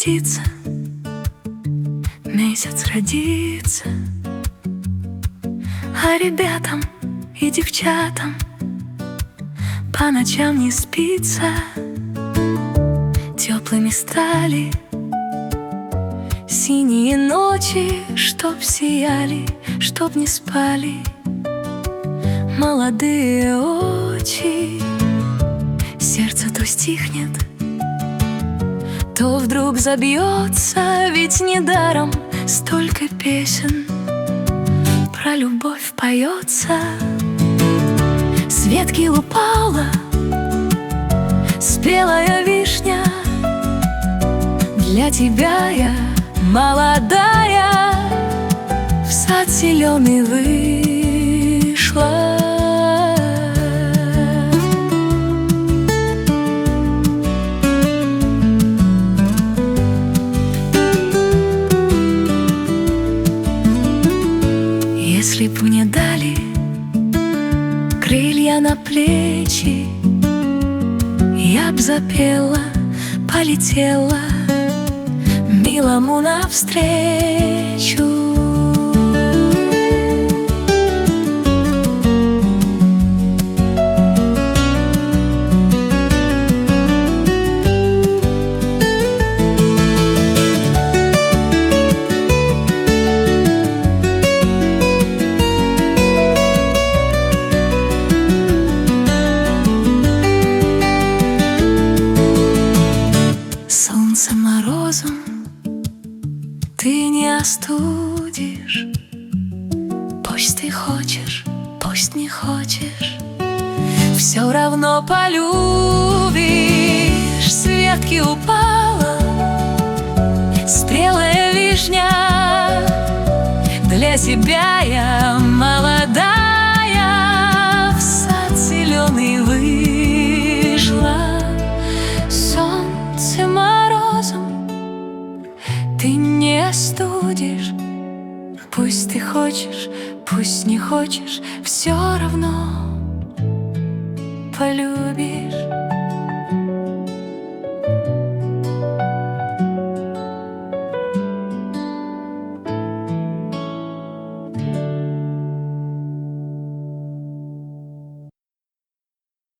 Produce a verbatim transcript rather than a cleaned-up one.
птица, месяц родится, а ребятам и девчатам по ночам не спится. Теплыми стали синие ночи, чтоб сияли, чтоб не спали молодые очи. Сердце то стихнет, то вдруг забьется, ведь недаром столько песен про любовь поется. С ветки упала спелая вишня, для тебя я молодая в сад зеленый вышла. Если б мне дали крылья на плечи, я б запела, полетела милому навстречу. Солнце морозом ты не остудишь, пусть ты хочешь, пусть не хочешь, все равно полюбишь. С ветки упала спелая вишня, для тебя я молодая в сад зеленый вышла. Солнце морозом ты не остудишь, пусть ты хочешь, пусть не хочешь, все равно полюбишь.